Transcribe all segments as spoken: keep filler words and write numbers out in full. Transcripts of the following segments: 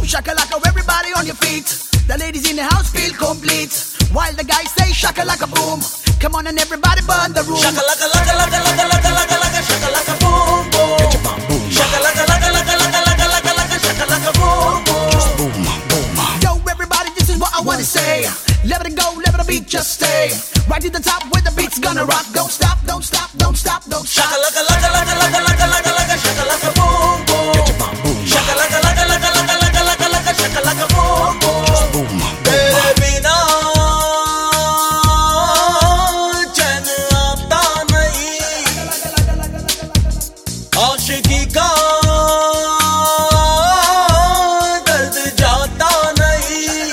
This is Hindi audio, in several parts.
shakalaka, everybody on your feet. The ladies in the house feel complete, while the guys say shakalaka boom. Come on and everybody burn the room. Shakalaka laka laka laka laka laka laka shakalaka boom boom. Get your bum boom. Shakalaka laka laka laka laka laka laka shakalaka boom boom. Just boom boom. Yo everybody, this is what I wanna say. Let it go, let the beat just stay right to the top where the beat's gonna rock. Don't stop, don't stop, don't stop, don't stop. Shakalaka laka laka laka laka laka laka shakalaka boom boom. Get your bum boom. Shakalaka laka laka laka laka laka laka shakalaka boom boom. Just boom boom. तेरे बिना चैन आता नहीं, आशिकी का दर्द जाता नहीं।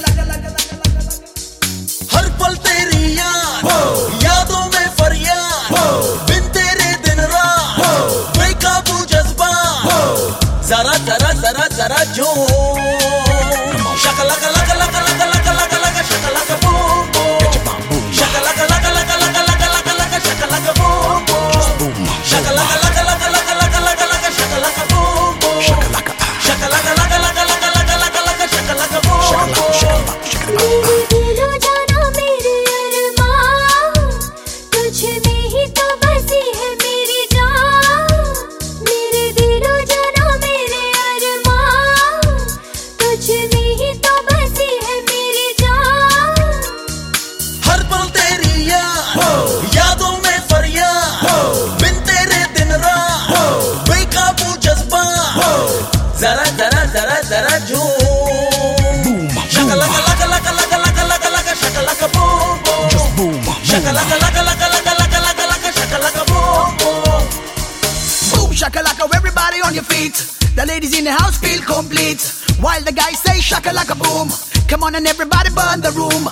हर पल तेरी याद, यादों में फरियाद, बिन तेरे दिन रात बेकाबू जज्बा, जरा जरा जरा जरा जो shakalaka laka laka laka laka laka laka shakalaka boom boom. Shakalaka laka laka laka laka laka laka shakalaka boom boom. Shakalaka laka laka laka laka laka laka shakalaka boom boom. Shakalaka laka laka laka laka laka laka shakalaka boom boom. मेरे दिलो जाना मेरे अरमान, तुझ में ही तो बसी है मेरी जान। मेरे दिलो जाना मेरे अरमान, तुझ में ही तो बसी है मेरी जान। हर पल तेरी याद, यादों में फरियाद, बिन तेरे दिन रात बेकाबू जज्बा, जरा जरा जरा जरा जो shakalaka laka laka laka laka laka laka shakalaka boom boom. Shakalaka laka laka laka laka laka laka shakalaka boom boom. Boom shakalaka, everybody on your feet. The ladies in the house feel complete, while the guys say shakalaka boom. Come on and everybody burn the room.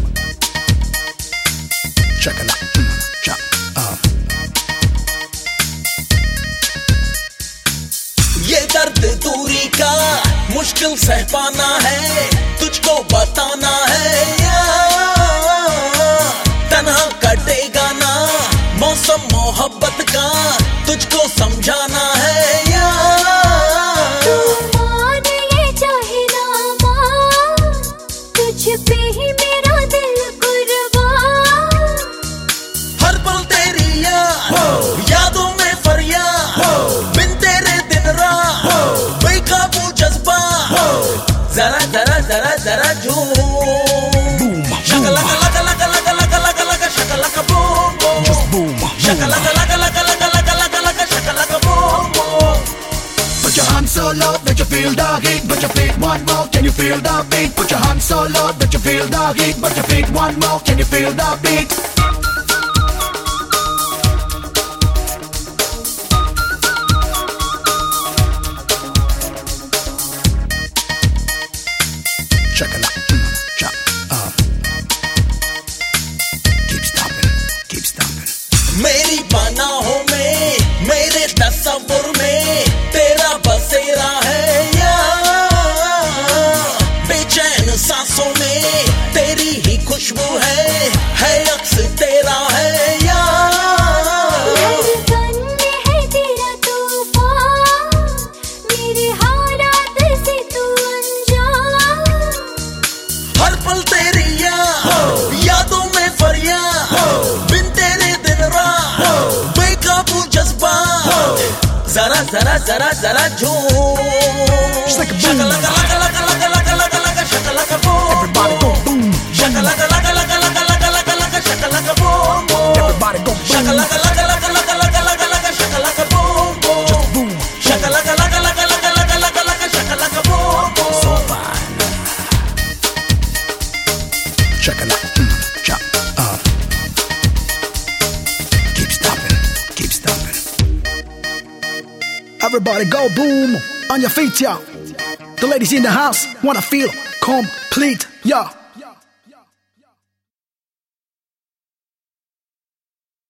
Shakalaka, mm, shak, uh. ये दर्द दूरी का मुश्किल सह पाना है, तुझको बताना है यार। तन्हा कटेगा ना मौसम मोहब्बत का, तुझको समझाना है यार। तू मान ये चाहे ना मान, तुझ पे ही मेरा दिल कुर्बान। हर पल तेरी याद, यादों में फरियाद, बिन तेरे दिन रात बेकाबू जज्बा, जरा जरा जरा जरा झूम। shakalaka laka laka laka laka laka laka shakalaka boom boom. Shakalaka laka laka laka laka laka laka shakalaka boom boom. Put your hands so low that you feel the heat, but your feet one more, can you feel the beat? Put your hands so low that you feel the heat, but your feet one more, can you feel the beat? Shakalaka, mm, shak, uh. Keep stomping, keep stomping. मेरी पनाहों में, मेरे तस्वुर में तेरा बसेरा है यार। बेचैन सांसों में तेरी ही खुशबू है, है अक्स तेरा है यार। धड़कन में है तेरा तूफान, मेरे हालात से तू अनजान। हर पल तेरी याद, यादों में फरियाद, बिन तेरे दिन रात बेकाबू जज्बा, जरा जरा जरा जरा झूम। like a boom. Shakalaka laka laka laka laka laka laka shakalaka boom. Everybody go boom. Shakalaka laka laka laka laka laka laka shakalaka boom boom. Everybody go boom. Shakalaka laka laka laka laka laka laka shakalaka boom boom. Just boom. Shakalaka laka laka laka laka laka laka shakalaka boom boom. So fine. Shakalaka, mm, shak, uh. Keep stomping, keep stomping. Everybody go boom on your feet, y'all. The ladies in the house wanna feel complete, yeah.